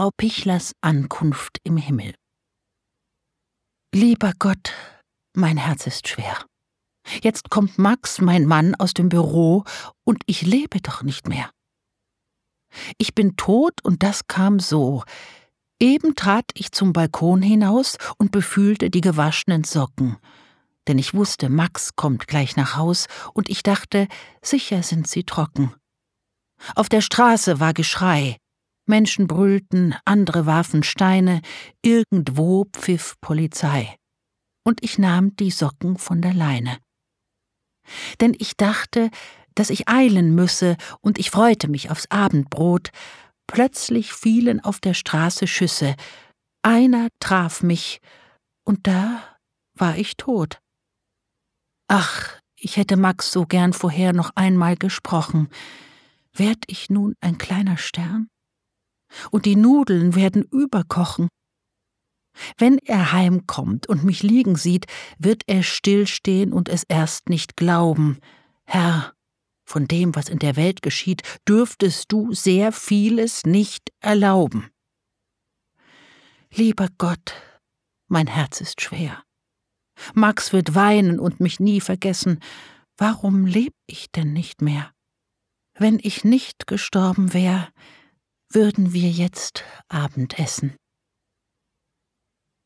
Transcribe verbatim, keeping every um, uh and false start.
Frau Pichlers Ankunft im Himmel. Lieber Gott, mein Herz ist schwer. Jetzt kommt Max, mein Mann, aus dem Büro, und ich lebe doch nicht mehr. Ich bin tot, und das kam so. Eben trat ich zum Balkon hinaus und befühlte die gewaschenen Socken. Denn ich wusste, Max kommt gleich nach Haus, und ich dachte, sicher sind sie trocken. Auf der Straße war Geschrei. Menschen brüllten, andere warfen Steine, irgendwo pfiff Polizei. Und ich nahm die Socken von der Leine. Denn ich dachte, dass ich eilen müsse, und ich freute mich aufs Abendbrot. Plötzlich fielen auf der Straße Schüsse. Einer traf mich, und da war ich tot. Ach, ich hätte Max so gern vorher noch einmal gesprochen. Werd ich nun ein kleiner Stern? Und die Nudeln werden überkochen. Wenn er heimkommt und mich liegen sieht, wird er stillstehen und es erst nicht glauben. Herr, von dem, was in der Welt geschieht, dürftest du sehr vieles nicht erlauben. Lieber Gott, mein Herz ist schwer. Max wird weinen und mich nie vergessen. Warum leb ich denn nicht mehr? Wenn ich nicht gestorben wär, würden wir jetzt Abendessen.